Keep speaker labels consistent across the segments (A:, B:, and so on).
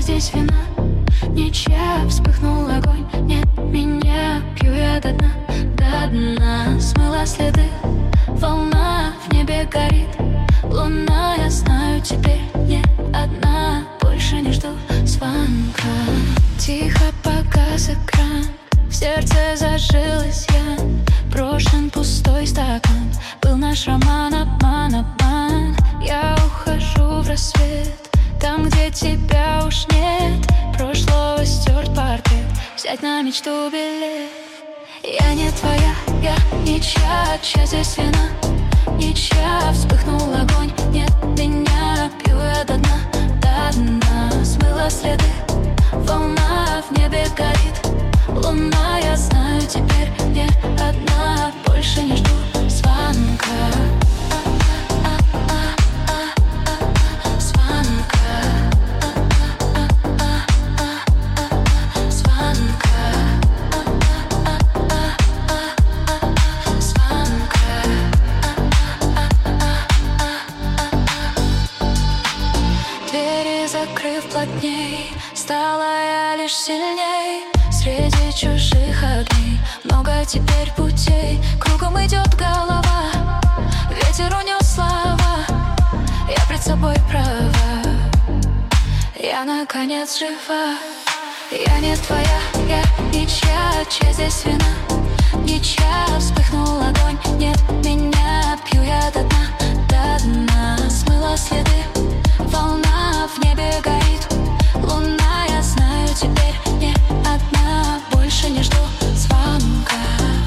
A: здесь вина, ничья, вспыхнул огонь. Нет меня, пью я до дна, до дна. Смыла следы, волна в небе горит. Луна, я знаю, теперь не одна. Больше не жду звонка. Тихо погас экран, в сердце зажилась я. Брошен пустой стакан, был наш роман, обман, обман. Я ухожу в рассвет, там, где тебя уж нет. Прошлого стерт портрет, взять на мечту билет. Я не твоя, я ничья, чья здесь вина, ничья, вспыхнул огонь. Нет меня, пью я до дна, до дна. Смыла следы, волна в небе горит. Луна, я знаю, теперь не одна. Больше не жду звонка. Закрыв плотней, стала я лишь сильней. Среди чужих огней много теперь путей. Кругом идет голова, ветер унес слова. Я пред собой права, я наконец жива. Я не твоя, я ничья, чья здесь вина, ничья, вспыхнул огонь. Нет меня, пью я до дна, до дна. Смыла следы, волна в небе горит. Луна, я знаю, теперь не одна. Больше не жду звонка.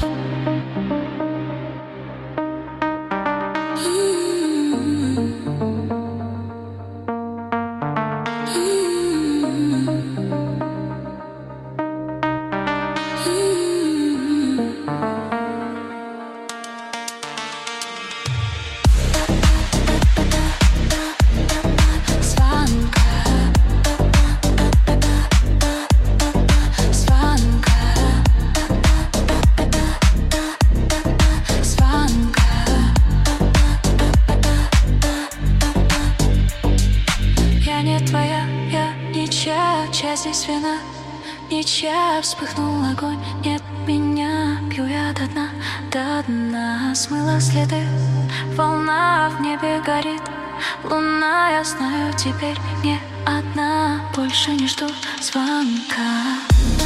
A: Чья здесь вина, ничья, вспыхнул огонь. Нет меня, пью я до дна, до дна. Смыла следы, волна в небе горит. Луна, я знаю, теперь не одна. Больше не жду звонка.